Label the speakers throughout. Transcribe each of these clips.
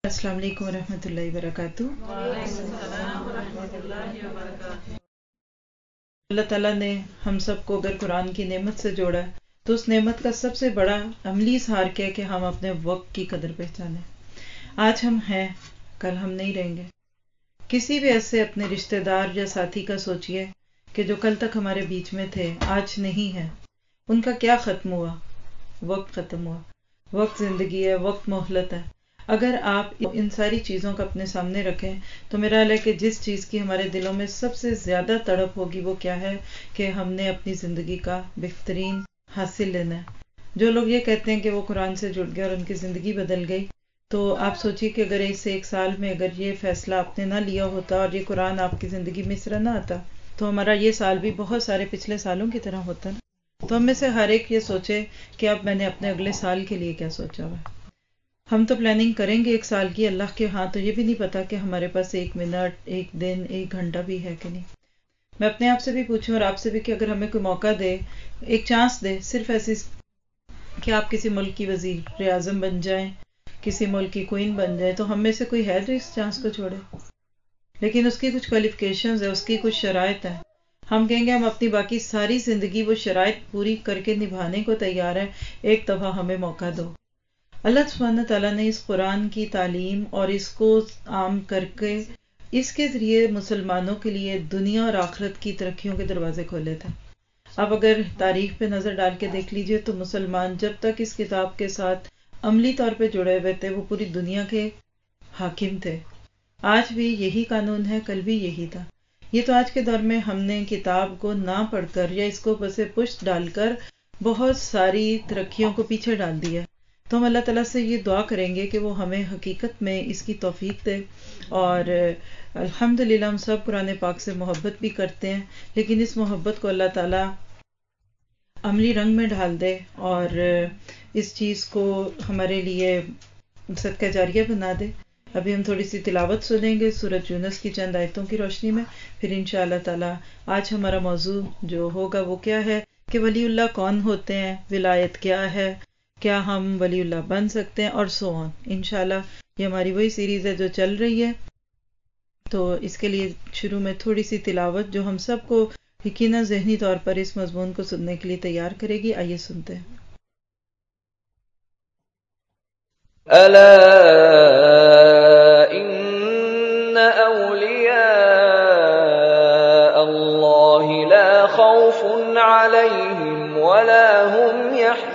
Speaker 1: السلام علیکم ورحمۃ اللہ وبرکاتہ۔ اللہ تعالیٰ نے ہم سب کو اگر قرآن کی نعمت سے جوڑا ہے تو اس نعمت کا سب سے بڑا عملی اظہار کیا کہ ہم اپنے وقت کی قدر پہچانیں۔ آج ہم ہیں، کل ہم نہیں رہیں گے۔ کسی بھی ایسے اپنے رشتہ دار یا ساتھی کا سوچئے کہ جو کل تک ہمارے بیچ میں تھے، آج نہیں ہے۔ ان کا کیا ختم ہوا؟ وقت ختم ہوا۔ وقت زندگی ہے، وقت مہلت ہے۔ اگر آپ ان ساری چیزوں کو اپنے سامنے رکھیں تو میرا خیال ہے کہ جس چیز کی ہمارے دلوں میں سب سے زیادہ تڑپ ہوگی وہ کیا ہے کہ ہم نے اپنی زندگی کا بہترین حاصل لینا ہے۔ جو لوگ یہ کہتے ہیں کہ وہ قرآن سے جڑ گئے اور ان کی زندگی بدل گئی، تو آپ سوچیے کہ اگر اس ایک سال میں اگر یہ فیصلہ آپ نے نہ لیا ہوتا اور یہ قرآن آپ کی زندگی میں اس طرح نہ آتا تو ہمارا یہ سال بھی بہت سارے پچھلے سالوں کی طرح ہوتا نا۔ تو ہم میں سے ہر ایک یہ سوچے کہ اب میں نے اپنے اگلے سال کے لیے کیا سوچا ہوا ہے۔ ہم تو پلاننگ کریں گے ایک سال کی، اللہ کے ہاں تو یہ بھی نہیں پتا کہ ہمارے پاس ایک منٹ، ایک دن، ایک گھنٹہ بھی ہے کہ نہیں۔ میں اپنے آپ سے بھی پوچھوں اور آپ سے بھی کہ اگر ہمیں کوئی موقع دے، ایک چانس دے، صرف ایسی کہ آپ کسی ملک کی وزیر اعظم بن جائیں، کسی ملک کی کوئین بن جائیں، تو ہم میں سے کوئی ہے جو اس چانس کو چھوڑے؟ لیکن اس کی کچھ کوالیفیکیشنز ہیں، اس کی کچھ شرائط ہیں۔ ہم کہیں گے ہم اپنی باقی ساری زندگی وہ شرائط پوری کر کے نبھانے کو تیار ہیں، ایک دفعہ ہمیں موقع دو۔ اللہ سبحانہ تعالیٰ نے اس قرآن کی تعلیم اور اس کو عام کر کے اس کے ذریعے مسلمانوں کے لیے دنیا اور آخرت کی ترقیوں کے دروازے کھولے تھے۔ اب اگر تاریخ پہ نظر ڈال کے دیکھ لیجئے تو مسلمان جب تک اس کتاب کے ساتھ عملی طور پہ جڑے ہوئے تھے وہ پوری دنیا کے حاکم تھے۔ آج بھی یہی قانون ہے، کل بھی یہی تھا۔ یہ تو آج کے دور میں ہم نے کتاب کو نہ پڑھ کر یا اس کو بس پشت ڈال کر بہت ساری ترقیوں کو پیچھے ڈال دیا۔ تو ہم اللہ تعالیٰ سے یہ دعا کریں گے کہ وہ ہمیں حقیقت میں اس کی توفیق دے، اور الحمدللہ ہم سب قرآن پاک سے محبت بھی کرتے ہیں، لیکن اس محبت کو اللہ تعالیٰ عملی رنگ میں ڈال دے اور اس چیز کو ہمارے لیے صدقہ جاریہ بنا دے۔ ابھی ہم تھوڑی سی تلاوت سنیں گے سورۃ یونس کی چند آیتوں کی روشنی میں، پھر انشاءاللہ تعالیٰ آج ہمارا موضوع جو ہوگا وہ کیا ہے کہ ولی اللہ کون ہوتے ہیں، ولایت کیا ہے، کیا ہم ولی اللہ بن سکتے ہیں، اور سو آن۔ انشاءاللہ یہ ہماری وہی سیریز ہے جو چل رہی ہے، تو اس کے لیے شروع میں تھوڑی سی تلاوت جو ہم سب کو یقیناً ذہنی طور پر اس مضمون کو سننے کے لیے تیار کرے گی۔ آئیے سنتے ہیں۔
Speaker 2: الا ان اولیاء اللہ لا خوف علیہم ولا هم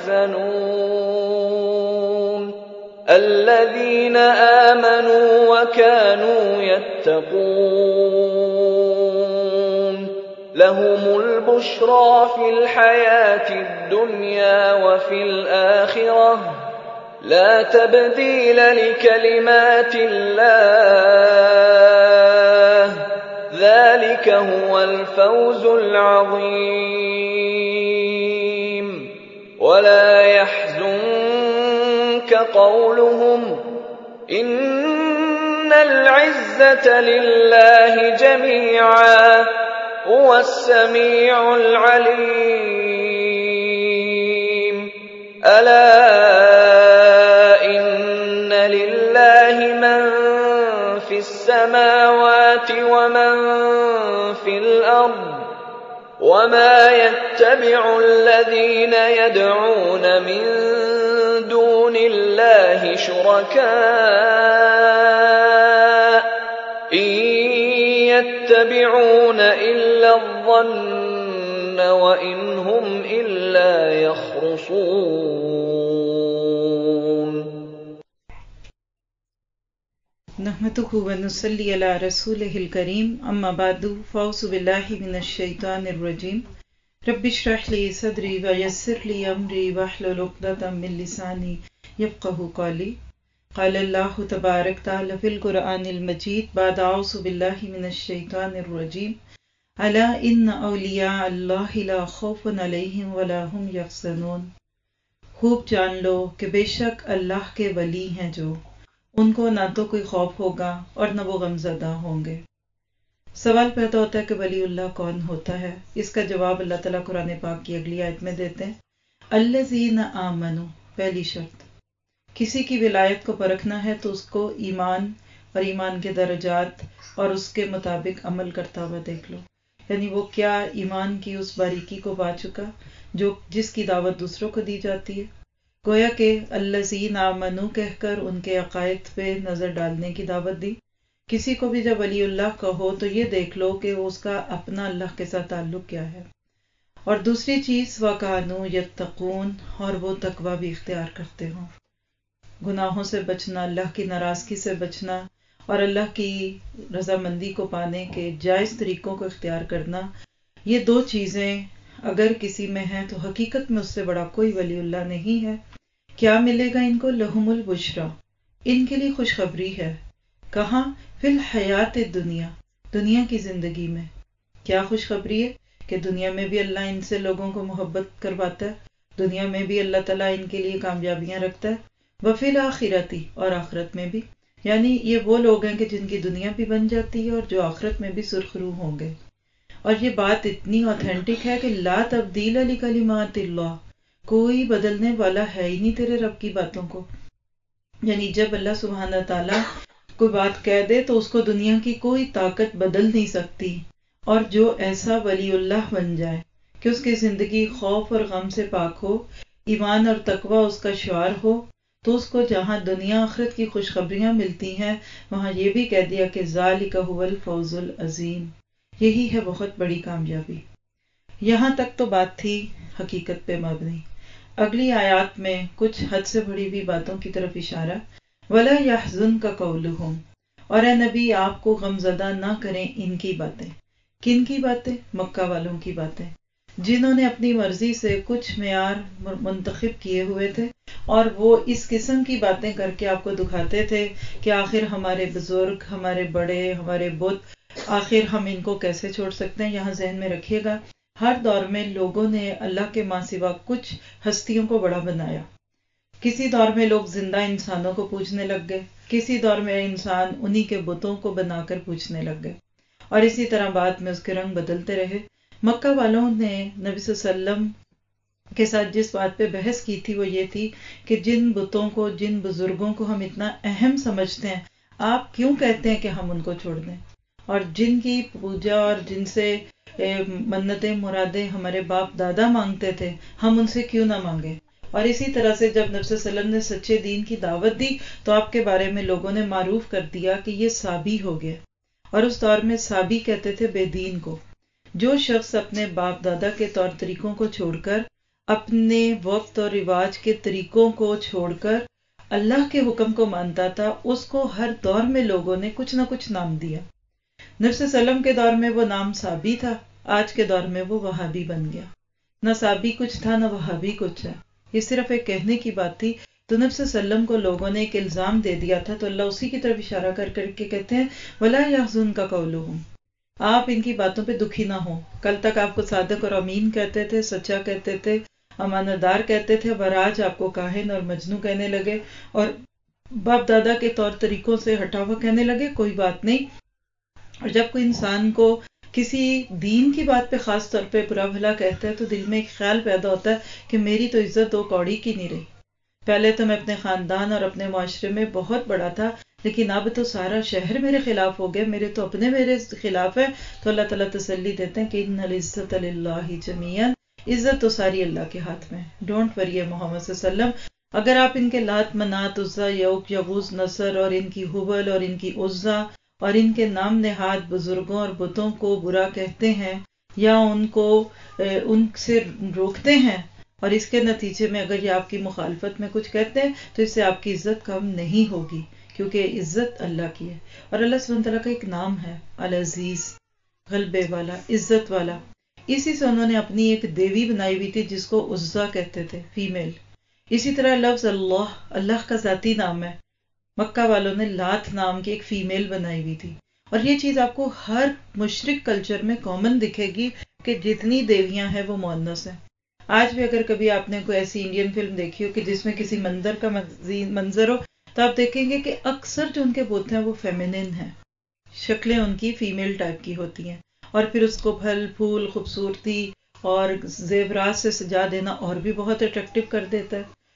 Speaker 2: يحزنون الذين آمنوا وكانوا يتقون لهم البشرى في الحياة الدنيا وفي الآخرة لا تبديل لكلمات الله ذلك هو الفوز العظيم ولا يحزنك قولهم إن العزة لله جميعا هو السميع العليم ألا إن لله من في السماوات ومن في الأرض وما يتبع الذين يدعون من دون الله شركاء إن يتبعون إلا الظن وإن هم إلا يخرصون
Speaker 1: نحمده ونصلي على رسوله الكريم اما بعد فاعوذ بالله من الشيطان الرجيم رب اشرح لي صدري ويسر لي امري واحلل عقدة من لساني يفقهوا قولي قال الله تبارك وتعالى في القرآن المجيد بعد اعوذ بالله من الشيطان الرجيم الا ان اولیاء اللہ لا خوف علیہم ولا هم يحزنون خوب جان لو کہ بے شک اللہ کے ولی ہیں جو ان کو نہ تو کوئی خوف ہوگا اور نہ وہ غمزدہ ہوں گے۔ سوال پیدا ہوتا ہے کہ ولی اللہ کون ہوتا ہے؟ اس کا جواب اللہ تعالیٰ قرآن پاک کی اگلی آیت میں دیتے ہیں۔ الذین آمنوا، پہلی شرط کسی کی ولایت کو پرکھنا ہے تو اس کو ایمان اور ایمان کے درجات اور اس کے مطابق عمل کرتا ہوا دیکھ لو، یعنی وہ کیا ایمان کی اس باریکی کو پا چکا جس کی دعوت دوسروں کو دی جاتی ہے. گویا کہ الذین آمنوا کہہ کر ان کے عقائد پہ نظر ڈالنے کی دعوت دی. کسی کو بھی جب ولی اللہ کہو تو یہ دیکھ لو کہ اس کا اپنا اللہ کے ساتھ تعلق کیا ہے. اور دوسری چیز وَكَانُوا يَتَّقُونَ، اور وہ تقوی بھی اختیار کرتے ہوں. گناہوں سے بچنا، اللہ کی ناراضگی سے بچنا اور اللہ کی رضامندی کو پانے کے جائز طریقوں کو اختیار کرنا، یہ دو چیزیں اگر کسی میں ہیں تو حقیقت میں اس سے بڑا کوئی ولی اللہ نہیں ہے. کیا ملے گا ان کو؟ لہم البشریٰ، ان کے لیے خوشخبری ہے. کہاں؟ فی الحیات الدنیا، دنیا کی زندگی میں. کیا خوشخبری ہے؟ کہ دنیا میں بھی اللہ ان سے لوگوں کو محبت کرواتا ہے، دنیا میں بھی اللہ تعالیٰ ان کے لیے کامیابیاں رکھتا ہے. وفی الآخرتی، اور آخرت میں بھی. یعنی یہ وہ لوگ ہیں کہ جن کی دنیا بھی بن جاتی ہے اور جو آخرت میں بھی سرخرو ہوں گے. اور یہ بات اتنی اوتھینٹک ہے کہ لا تبدیل لکلمات اللہ، کوئی بدلنے والا ہے ہی نہیں تیرے رب کی باتوں کو. یعنی جب اللہ سبحانہ تعالیٰ کوئی بات کہہ دے تو اس کو دنیا کی کوئی طاقت بدل نہیں سکتی. اور جو ایسا ولی اللہ بن جائے کہ اس کی زندگی خوف اور غم سے پاک ہو، ایمان اور تقوی اس کا شعار ہو، تو اس کو جہاں دنیا آخرت کی خوشخبریاں ملتی ہیں وہاں یہ بھی کہہ دیا کہ ذالک هو الفوز العظیم، یہی ہے بہت بڑی کامیابی. یہاں تک تو بات تھی حقیقت پہ مبنی. اگلی آیات میں کچھ حد سے بڑی بھی باتوں کی طرف اشارہ. وَلَا يَحْزُنْكَ قَوْلُهُمْ، اور اے نبی آپ کو غمزدہ نہ کریں ان کی باتیں. کن کی باتیں؟ مکہ والوں کی باتیں، جنہوں نے اپنی مرضی سے کچھ معیار منتخب کیے ہوئے تھے اور وہ اس قسم کی باتیں کر کے آپ کو دکھاتے تھے کہ آخر ہمارے بزرگ، ہمارے بڑے، ہمارے بت، آخر ہم ان کو کیسے چھوڑ سکتے ہیں. یہاں ذہن میں رکھیے گا ہر دور میں لوگوں نے اللہ کے ماں سوا کچھ ہستیوں کو بڑا بنایا. کسی دور میں لوگ زندہ انسانوں کو پوجنے لگ گئے، کسی دور میں انسان انہی کے بتوں کو بنا کر پوجنے لگ گئے، اور اسی طرح بعد میں اس کے رنگ بدلتے رہے. مکہ والوں نے نبی صلی اللہ علیہ وسلم کے ساتھ جس بات پہ بحث کی تھی وہ یہ تھی کہ جن بتوں کو، جن بزرگوں کو ہم اتنا اہم سمجھتے ہیں، آپ کیوں کہتے ہیں کہ ہم ان کو چھوڑ دیں؟ اور جن کی پوجا اور جن سے منتیں مرادیں ہمارے باپ دادا مانگتے تھے، ہم ان سے کیوں نہ مانگیں؟ اور اسی طرح سے جب نبی صلی اللہ علیہ وسلم نے سچے دین کی دعوت دی تو آپ کے بارے میں لوگوں نے معروف کر دیا کہ یہ صابی ہو گیا. اور اس دور میں صابی کہتے تھے بے دین کو. جو شخص اپنے باپ دادا کے طور طریقوں کو چھوڑ کر، اپنے وقت اور رواج کے طریقوں کو چھوڑ کر اللہ کے حکم کو مانتا تھا، اس کو ہر دور میں لوگوں نے کچھ نہ کچھ نام دیا. نبی صلی اللہ علیہ وسلم کے دور میں وہ نام صابی تھا، آج کے دور میں وہ وہابی بن گیا. نہ صابی کچھ تھا نہ وہابی کچھ ہے، یہ صرف ایک کہنے کی بات تھی. تو نبی صلی اللہ علیہ وسلم کو لوگوں نے ایک الزام دے دیا تھا، تو اللہ اسی کی طرف اشارہ کر کر کے کہتے ہیں وَلَا يَحْزُنْكَ قَوْلُهُمْ، آپ ان کی باتوں پہ دکھی نہ ہو. کل تک آپ کو صادق اور امین کہتے تھے، سچا کہتے تھے، امانت دار کہتے تھے، اور آج آپ کو کاہن اور مجنوں کہنے لگے اور باپ دادا کے طور طریقوں سے ہٹا ہوا کہنے لگے. کوئی بات نہیں. اور جب کوئی انسان کو کسی دین کی بات پہ خاص طور پہ برا بھلا کہتا ہے تو دل میں ایک خیال پیدا ہوتا ہے کہ میری تو عزت دو کوڑی کی نہیں رہی. پہلے تو میں اپنے خاندان اور اپنے معاشرے میں بہت بڑا تھا، لیکن اب تو سارا شہر میرے خلاف ہو گیا، میرے تو اپنے میرے خلاف ہے. تو اللہ تعالیٰ تسلی دیتے ہیں کہ ان العزت للہ جمیعا، عزت تو ساری اللہ کے ہاتھ میں. ڈونٹ وری محمد صلی اللہ علیہ وسلم، اگر آپ ان کے لات، منات، عزا، یوک، یغوث، نصر اور ان کی حبل اور ان کی عزا اور ان کے نام نہاد بزرگوں اور بتوں کو برا کہتے ہیں یا ان سے روکتے ہیں، اور اس کے نتیجے میں اگر یہ آپ کی مخالفت میں کچھ کہتے ہیں تو اس سے آپ کی عزت کم نہیں ہوگی، کیونکہ عزت اللہ کی ہے. اور اللہ سبحانہ تعالیٰ کا ایک نام ہے العزیز، غلبے والا، عزت والا. اسی سے انہوں نے اپنی ایک دیوی بنائی ہوئی تھی جس کو عزا کہتے تھے، فیمیل. اسی طرح لفظ اللہ کا ذاتی نام ہے. مکہ والوں نے لات نام کی ایک فیمیل بنائی ہوئی تھی. اور یہ چیز آپ کو ہر مشرک کلچر میں کامن دکھے گی کہ جتنی دیویاں ہیں وہ مؤنث ہیں. آج بھی اگر کبھی آپ نے کوئی ایسی انڈین فلم دیکھی ہو کہ جس میں کسی مندر کا منظر ہو تو آپ دیکھیں گے کہ اکثر جو ان کے بت ہیں وہ فیمینن ہیں، شکلیں ان کی فیمیل ٹائپ کی ہوتی ہیں. اور پھر اس کو پھل پھول، خوبصورتی اور زیورات سے سجا دینا اور بھی بہت اٹریکٹیو کر دیتا ہے.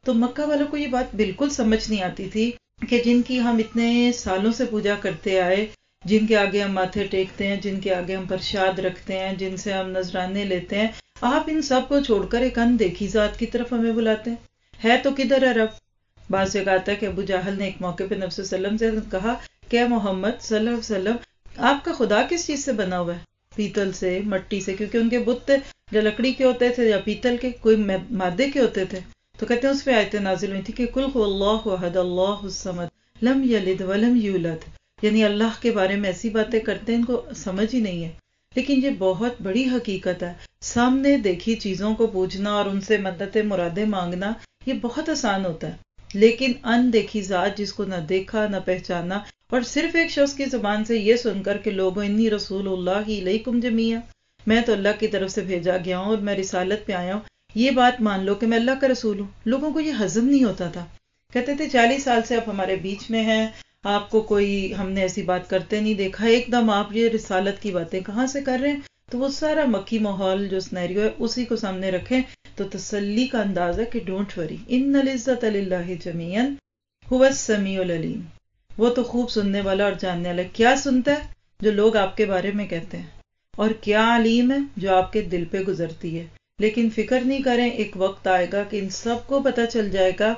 Speaker 1: تو مکہ والوں کو یہ بات بالکل سمجھ نہیں آتی تھی کہ جن کی ہم اتنے سالوں سے پوجا کرتے آئے، جن کے آگے ہم ماتھے ٹیکتے ہیں، جن کے آگے ہم پرشاد رکھتے ہیں، جن سے ہم نذرانے لیتے ہیں، آپ ان سب کو چھوڑ کر ایک ان دیکھی ذات کی طرف ہمیں بلاتے ہیں۔ ہے تو کدھر ہے رب؟ بعض جگہ آتا ہے کہ ابو جہل نے ایک موقع پہ نبی صلی اللہ علیہ وسلم سے کہا کہ محمد صلی اللہ علیہ وسلم آپ کا خدا کس چیز سے بنا ہوا ہے؟ پیتل سے، مٹی سے، کیونکہ ان کے بت تھے یا لکڑی کے ہوتے تھے یا پیتل کے، کوئی مادے کے ہوتے تھے۔ تو کہتے ہیں اس پہ آیتیں نازل ہوئی تھی کہ قل هو اللہ احد اللہ الصمد لم یلد ولم یولد، یعنی اللہ کے بارے میں ایسی باتیں کرتے ہیں ان کو سمجھ ہی نہیں ہے۔ لیکن یہ بہت بڑی حقیقت ہے، سامنے دیکھی چیزوں کو پوجنا اور ان سے مدد مرادیں مانگنا یہ بہت آسان ہوتا ہے، لیکن ان دیکھی ذات جس کو نہ دیکھا نہ پہچانا، اور صرف ایک شخص کی زبان سے یہ سن کر کہ لوگوں انی رسول اللہ الیکم جمیعا، میں تو اللہ کی طرف سے بھیجا گیا ہوں اور میں رسالت پہ آیا ہوں، یہ بات مان لو کہ میں اللہ کا رسول ہوں۔ لوگوں کو یہ ہضم نہیں ہوتا تھا، کہتے تھے 40 سال سے آپ ہمارے بیچ میں ہیں، آپ کو کوئی ہم نے ایسی بات کرتے نہیں دیکھا، ایک دم آپ یہ رسالت کی باتیں کہاں سے کر رہے ہیں؟ تو وہ سارا مکی ماحول جو سنیریو ہے اسی کو سامنے رکھیں تو تسلی کا انداز ہے کہ ڈونٹ وری ان العزت للہ جمیعا هو السمیع العلیم، وہ تو خوب سننے والا اور جاننے والا۔ کیا سنتا ہے؟ جو لوگ آپ کے بارے میں کہتے ہیں، اور کیا علیم ہے؟ جو آپ کے دل پہ گزرتی ہے۔ لیکن فکر نہیں کریں، ایک وقت آئے گا کہ ان سب کو پتہ چل جائے گا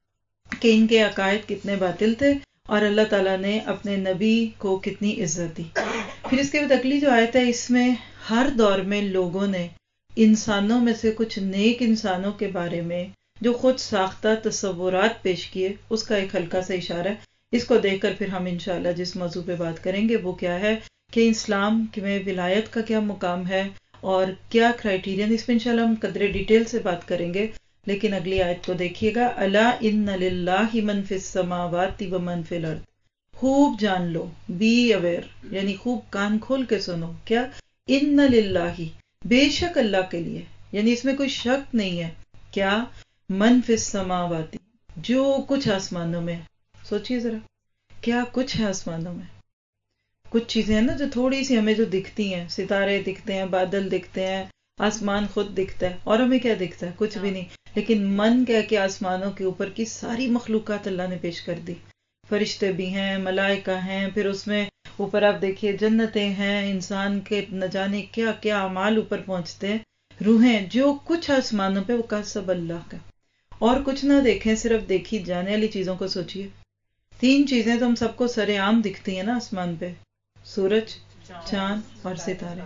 Speaker 1: کہ ان کے عقائد کتنے باطل تھے اور اللہ تعالیٰ نے اپنے نبی کو کتنی عزت دی۔ پھر اس کے بعد اگلی جو آیت ہے، اس میں ہر دور میں لوگوں نے انسانوں میں سے کچھ نیک انسانوں کے بارے میں جو خود ساختہ تصورات پیش کیے، اس کا ایک ہلکا سا اشارہ ہے۔ اس کو دیکھ کر پھر ہم انشاءاللہ جس موضوع پہ بات کریں گے وہ کیا ہے کہ اسلام میں ولایت کا کیا مقام ہے اور کیا کرائیٹیرین، اس پہ انشاءاللہ ہم قدرے ڈیٹیل سے بات کریں گے۔ لیکن اگلی آیت کو دیکھیے گا، الا ان للہ من فی السماوات ومن فی الارض، خوب جان لو، بی اویئر، یعنی خوب کان کھول کے سنو، کیا؟ ان للہ، بے شک اللہ کے لیے، یعنی اس میں کوئی شک نہیں ہے، کیا؟ من فی السماوات، جو کچھ آسمانوں میں ہے۔ سوچیے ذرا، کیا کچھ ہے آسمانوں میں؟ کچھ چیزیں ہیں نا جو تھوڑی سی ہمیں جو دکھتی ہیں، ستارے دکھتے ہیں، بادل دکھتے ہیں، آسمان خود دکھتا ہے، اور ہمیں کیا دکھتا ہے؟ کچھ بھی نہیں۔ لیکن من کہہ کے آسمانوں کے اوپر کی ساری مخلوقات اللہ نے پیش کر دی، فرشتے بھی ہیں، ملائکہ ہیں، پھر اس میں اوپر آپ دیکھیے جنتیں ہیں، انسان کے نہ جانے کیا کیا اعمال اوپر پہنچتے ہیں، روحیں، جو کچھ آسمانوں پہ وہ کا سب اللہ کا۔ اور کچھ نہ دیکھیں، صرف دیکھی جانے والی چیزوں کو سوچیے۔ 3 چیزیں تو ہم سب کو سر عام دکھتی ہیں نا آسمان پہ، سورج، چاند اور ستارے،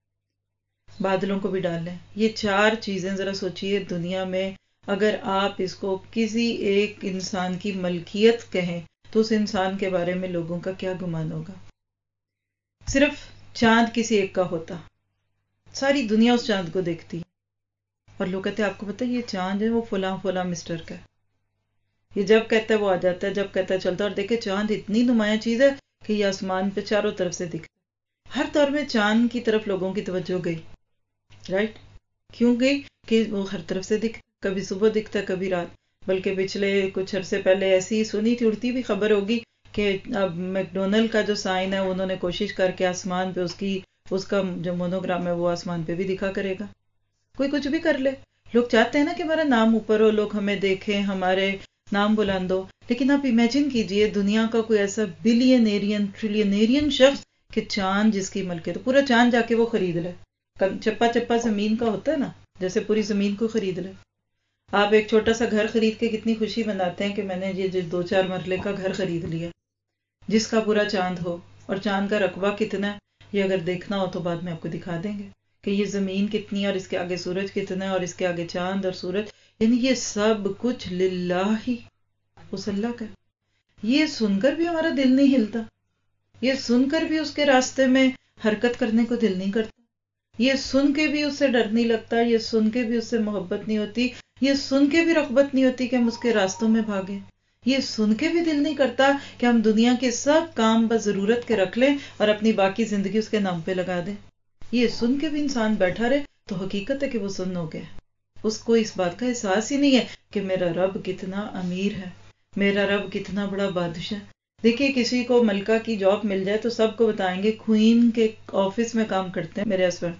Speaker 1: بادلوں کو بھی ڈال لیں۔ یہ 4 چیزیں ذرا سوچیے دنیا میں اگر آپ اس کو کسی ایک انسان کی ملکیت کہیں تو اس انسان کے بارے میں لوگوں کا کیا گمان ہوگا؟ صرف چاند کسی ایک کا ہوتا، ساری دنیا اس چاند کو دیکھتی، اور لوگ کہتے ہیں آپ کو پتہ ہے یہ چاند ہے وہ فلاں فلاں مسٹر کا ہے، یہ جب کہتا ہے وہ آ جاتا ہے، جب کہتا ہے چلتا ہے، اور دیکھیں چاند اتنی نمایاں چیز ہے کہ یہ آسمان پہ چاروں طرف سے دکھتا ہے۔ ہر دور میں چاند کی طرف لوگوں کی توجہ گئی، رائٹ؟ کیوں گئی؟ کہ وہ ہر طرف سے دکھتا، کبھی صبح دکھتا ہے کبھی رات۔ بلکہ پچھلے کچھ عرصے پہلے ایسی سنی تھی، اڑتی بھی خبر ہوگی کہ اب میکڈونلڈ کا جو سائن ہے انہوں نے کوشش کر کے آسمان پہ اس کا جو مونوگرام ہے وہ آسمان پہ بھی دکھا کرے گا۔ کوئی کچھ بھی کر لے، لوگ چاہتے ہیں نا کہ ہمارا نام اوپر ہو، لوگ ہمیں دیکھیں، ہمارے نام بلند ہو۔ لیکن آپ امیجن کیجئے دنیا کا کوئی ایسا بلینیرین ٹریلینیرین شخص کہ چاند جس کی ملکیت، تو پورا چاند جا کے وہ خرید لے، چپا چپا زمین کا ہوتا ہے نا، جیسے پوری زمین کو خرید لے۔ آپ ایک چھوٹا سا گھر خرید کے کتنی خوشی مناتے ہیں کہ میں نے یہ 2-4 مرلے کا گھر خرید لیا، جس کا پورا چاند ہو، اور چاند کا رقبہ کتنا ہے یہ اگر دیکھنا ہو تو بعد میں آپ کو دکھا دیں گے کہ یہ زمین کتنی ہے اور اس کے آگے سورج کتنا ہے اور اس کے آگے چاند اور سورج، یعنی یہ سب کچھ للہ ہی، اس اللہ کا۔ یہ سن کر بھی ہمارا دل نہیں ہلتا، یہ سن کر بھی اس کے راستے میں حرکت کرنے کو دل نہیں کرتا، یہ سن کے بھی اس سے ڈر نہیں لگتا، یہ سن کے بھی اس سے محبت نہیں ہوتی، یہ سن کے بھی رغبت نہیں ہوتی کہ ہم اس کے راستوں میں بھاگیں، یہ سن کے بھی دل نہیں کرتا کہ ہم دنیا کے سب کام بس ضرورت کے رکھ لیں اور اپنی باقی زندگی اس کے نام پہ لگا دیں۔ یہ سن کے بھی انسان بیٹھا رہے تو حقیقت ہے کہ وہ سن ہو گیا، اس کو اس بات کا احساس ہی نہیں ہے کہ میرا رب کتنا امیر ہے، میرا رب کتنا بڑا بادشاہ۔ دیکھیے کسی کو ملکہ کی جاب مل جائے تو سب کو بتائیں گے کوئین کے آفس میں کام کرتے ہیں میرے ہسبینڈ،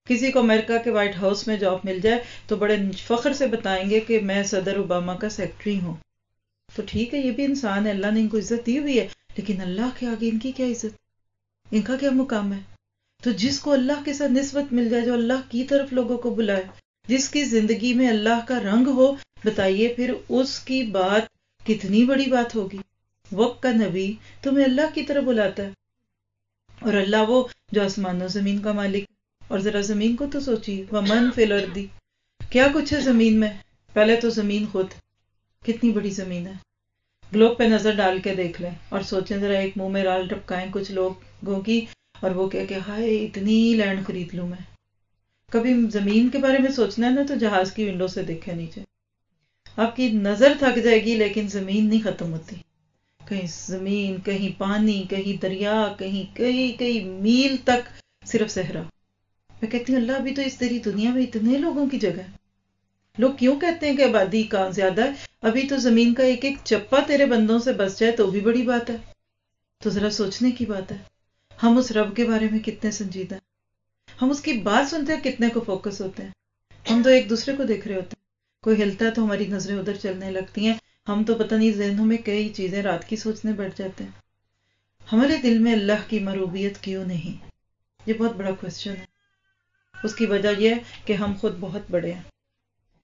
Speaker 1: کسی کو امریکہ کے وائٹ ہاؤس میں جاب مل جائے تو بڑے فخر سے بتائیں گے کہ میں صدر اوباما کا سیکرٹری ہوں. تو ٹھیک ہے، یہ بھی انسان ہے، اللہ نے ان کو عزت دی ہوئی ہے، لیکن اللہ کے آگے ان کی کیا عزت، ان کا کیا مقام ہے؟ تو جس کو اللہ کے ساتھ نسبت مل جائے، جو اللہ کی طرف لوگوں کو بلائے، جس کی زندگی میں اللہ کا رنگ ہو، بتائیے پھر اس کی بات کتنی بڑی بات ہوگی. وقت کا نبی تمہیں اللہ کی طرف بلاتا ہے، اور اللہ وہ جو آسمان و زمین کا مالک. اور ذرا زمین کو تو سوچیے، ومن فی الارض، کیا کچھ ہے زمین میں. پہلے تو زمین خود کتنی بڑی زمین ہے. گلوب پہ نظر ڈال کے دیکھ لیں اور سوچیں ذرا، ایک منہ میں رال ٹپکائیں کچھ لوگوں کی، اور وہ کہ ہائے اتنی لینڈ خرید لوں میں. کبھی زمین کے بارے میں سوچنا ہے نا تو جہاز کی ونڈو سے دیکھے نیچے، آپ کی نظر تھک جائے گی لیکن زمین نہیں ختم ہوتی. کہیں زمین، کہیں پانی، کہیں دریا، کہیں کئی میل تک صرف صحرا. میں کہتی ہوں اللہ، ابھی تو اس تیری دنیا میں اتنے لوگوں کی جگہ ہے. لوگ کیوں کہتے ہیں کہ آبادی کہاں زیادہ ہے؟ ابھی تو زمین کا ایک ایک چپا تیرے بندوں سے بس جائے تو بھی بڑی بات ہے. تو ذرا سوچنے کی بات ہے، ہم اس رب کے بارے میں کتنے سنجیدہ ہیں، ہم اس کی بات سنتے ہیں کتنے کو فوکس ہوتے ہیں. ہم تو ایک دوسرے کو دیکھ رہے ہوتے ہیں، کوئی ہلتا ہے تو ہماری نظریں ادھر چلنے لگتی ہیں، ہم تو پتہ نہیں ذہنوں میں کئی چیزیں رات کی سوچنے بیٹھ جاتے ہیں. ہمارے دل میں اللہ کی مربوبیت کیوں نہیں؟ یہ بہت بڑا کوسچن ہے. اس کی وجہ یہ ہے کہ ہم خود بہت بڑے ہیں.